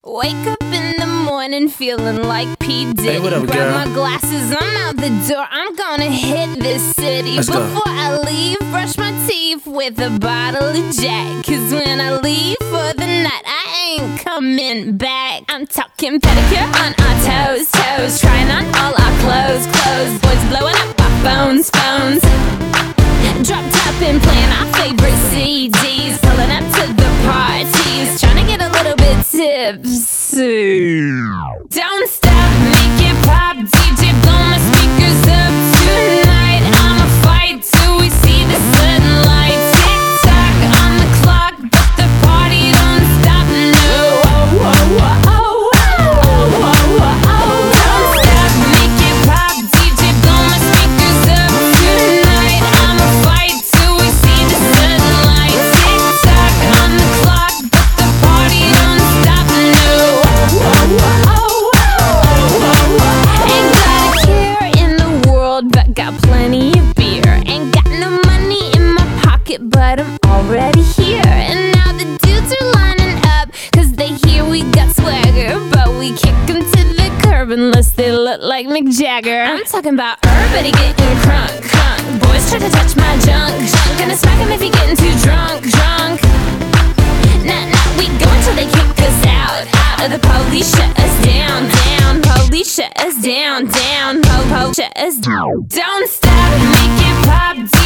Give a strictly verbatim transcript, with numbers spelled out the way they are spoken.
Wake up in the morning feeling like P. Diddy. Hey, what up, Grab girl? my glasses, I'm out the door. I'm gonna hit this city. Let's go. Before I leave, brush my teeth with a bottle of Jack. Cause when I leave for the night, I ain't coming back. I'm talking pedicure on our toes, toes. Trying on all our clothes, clothes. Boys blowing up our phones, phones. Drop top and playing our favorite C Ds. Pulling up to the parties, trying to get a little bit tipsy. Don't stop, make it pop, D J blow my speakers up tonight. I'ma fight till we see the sunlight. Tick tock on the clock, but the party don't stop. No, oh, oh, oh, oh, oh, oh, oh, oh. Don't stop, make it pop, D J blow my speakers up tonight. I'ma fight till we see the sunlight. Tick tock on the clock, but the party don't stop. No, oh, oh, oh, oh, oh, oh. Ain't got a care in the world, but got plenty of beer. Ain't got no money in my pocket, but I'm already here. And now the dudes are lining up, cause they hear we got swagger. But we kick them to the curb unless they look like Mick Jagger. I'm talking about everybody getting crunk, crunk. Boys try to touch my junk, junk. Gonna smack him if he getting too drunk, drunk. Nah, nah, we go until they kick us out, out. Or the police shut us down, down. Police shut us down, down. Po, po, shut us down. Don't stop, make it pop.